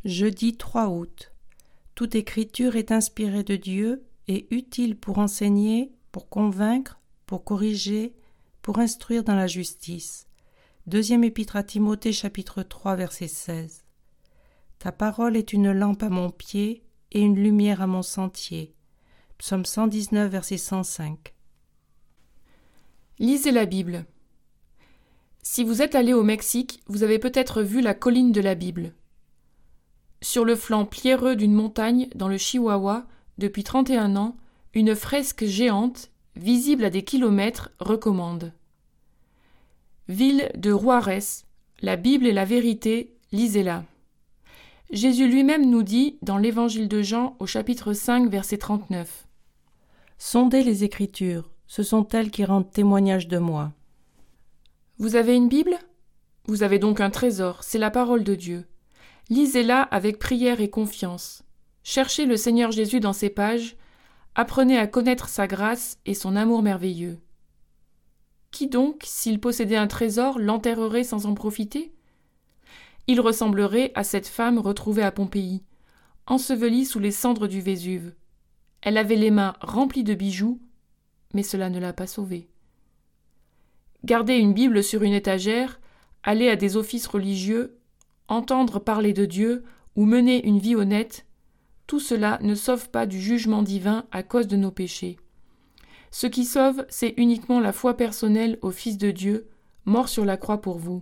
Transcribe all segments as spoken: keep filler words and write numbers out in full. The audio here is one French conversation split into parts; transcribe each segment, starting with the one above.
Jeudi trois août. Toute écriture est inspirée de Dieu et utile pour enseigner, pour convaincre, pour corriger, pour instruire dans la justice. Deuxième épître à Timothée, chapitre trois, verset seize. Ta parole est une lampe à mon pied et une lumière à mon sentier. Psaume cent dix-neuf, verset cent cinq. Lisez la Bible. Si vous êtes allé au Mexique, vous avez peut-être vu la colline de la Bible. Sur le flanc pierreux d'une montagne dans le Chihuahua, depuis trente et un ans, une fresque géante, visible à des kilomètres, recommande. Ville de Juárez, la Bible est la vérité, lisez-la. Jésus lui-même nous dit dans l'Évangile de Jean au chapitre cinq, verset trente-neuf. Sondez les Écritures, ce sont elles qui rendent témoignage de moi. Vous avez une Bible ? Vous avez donc un trésor, c'est la parole de Dieu. Lisez-la avec prière et confiance. Cherchez le Seigneur Jésus dans ses pages. Apprenez à connaître sa grâce et son amour merveilleux. Qui donc, s'il possédait un trésor, l'enterrerait sans en profiter ? Il ressemblerait à cette femme retrouvée à Pompéi, ensevelie sous les cendres du Vésuve. Elle avait les mains remplies de bijoux, mais cela ne l'a pas sauvée. Garder une Bible sur une étagère, aller à des offices religieux, entendre parler de Dieu ou mener une vie honnête, tout cela ne sauve pas du jugement divin à cause de nos péchés. Ce qui sauve, c'est uniquement la foi personnelle au Fils de Dieu, mort sur la croix pour vous.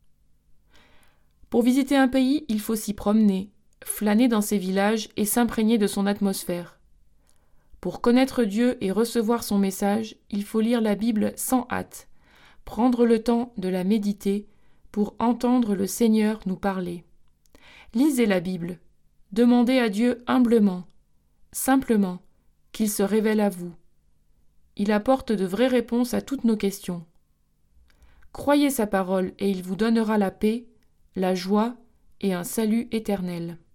Pour visiter un pays, il faut s'y promener, flâner dans ses villages et s'imprégner de son atmosphère. Pour connaître Dieu et recevoir son message, il faut lire la Bible sans hâte, prendre le temps de la méditer pour entendre le Seigneur nous parler. Lisez la Bible, demandez à Dieu humblement, simplement, qu'il se révèle à vous. Il apporte de vraies réponses à toutes nos questions. Croyez sa parole et il vous donnera la paix, la joie et un salut éternel.